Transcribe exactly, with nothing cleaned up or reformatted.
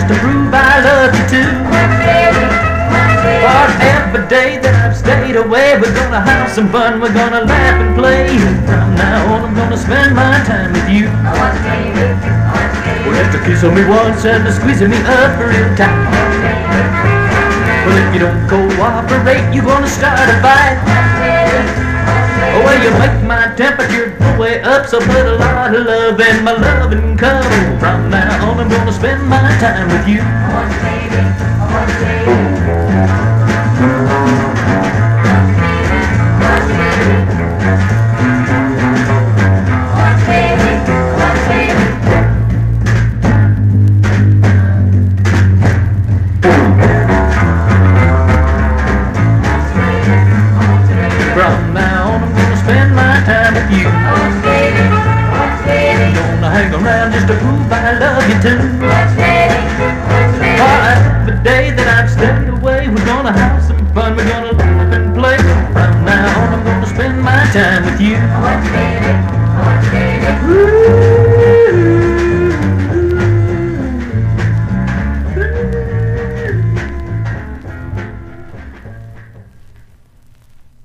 just to prove I love you too. For every day that I've stayed away, we're gonna have some fun, we're gonna laugh and play. From now on I'm gonna spend my time with you. Well, after kissing me once and squeezing me up real tight. Well, if you don't cooperate, you're gonna start a fight. Oh, well, you make my temperature go way up, so put a lot of love in my loving cup. From now on I'm gonna spend my time with you. From now on I'm gonna spend my time with you. I'm gonna hang around just to prove I love you too.